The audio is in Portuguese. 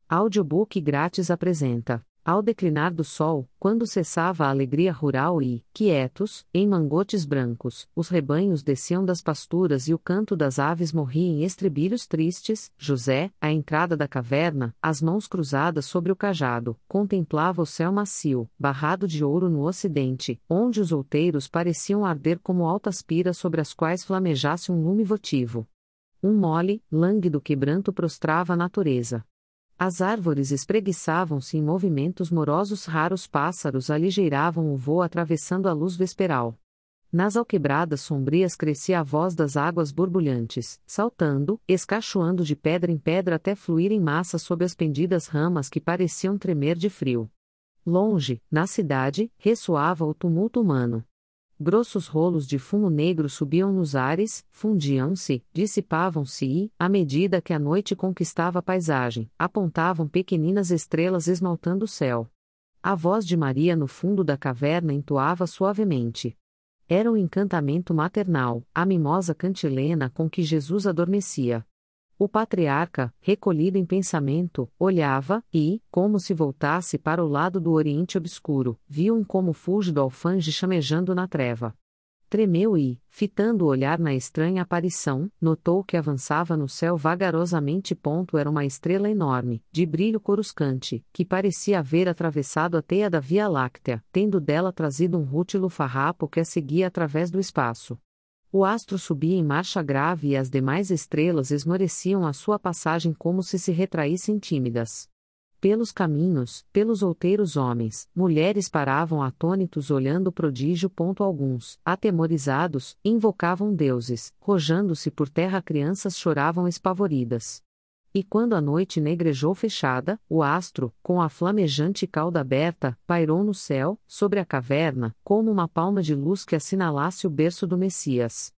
Audiobook grátis apresenta: Ao declinar do sol, quando cessava a alegria rural e, quietos, em mangotes brancos, os rebanhos desciam das pasturas e o canto das aves morria em estribilhos tristes, José, à entrada da caverna, as mãos cruzadas sobre o cajado, contemplava o céu macio, barrado de ouro no ocidente, onde os outeiros pareciam arder como altas piras sobre as quais flamejasse um lume votivo. Um mole, lânguido quebranto prostrava a natureza. As árvores espreguiçavam-se em movimentos morosos, raros pássaros aligeiravam o voo atravessando a luz vesperal. Nas alquebradas sombrias crescia a voz das águas borbulhantes, saltando, escachoando de pedra em pedra até fluir em massa sob as pendidas ramas que pareciam tremer de frio. Longe, na cidade, ressoava o tumulto humano. Grossos rolos de fumo negro subiam nos ares, fundiam-se, dissipavam-se e, à medida que a noite conquistava a paisagem, apontavam pequeninas estrelas esmaltando o céu. A voz de Maria no fundo da caverna entoava suavemente. Era um encantamento maternal, a mimosa cantilena com que Jesus adormecia. O patriarca, recolhido em pensamento, olhava, e, como se voltasse para o lado do oriente obscuro, viu um como fúlgido alfange chamejando na treva. Tremeu e, fitando o olhar na estranha aparição, notou que avançava no céu vagarosamente. Era uma estrela enorme, de brilho coruscante, que parecia haver atravessado a teia da Via Láctea, tendo dela trazido um rútilo farrapo que a seguia através do espaço. O astro subia em marcha grave e as demais estrelas esmoreciam à sua passagem como se retraíssem tímidas. Pelos caminhos, pelos outeiros homens, mulheres paravam atônitos olhando o prodígio. Alguns, atemorizados, invocavam deuses, rojando-se por terra crianças choravam espavoridas. E quando a noite negrejou fechada, o astro, com a flamejante cauda aberta, pairou no céu, sobre a caverna, como uma palma de luz que assinalasse o berço do Messias.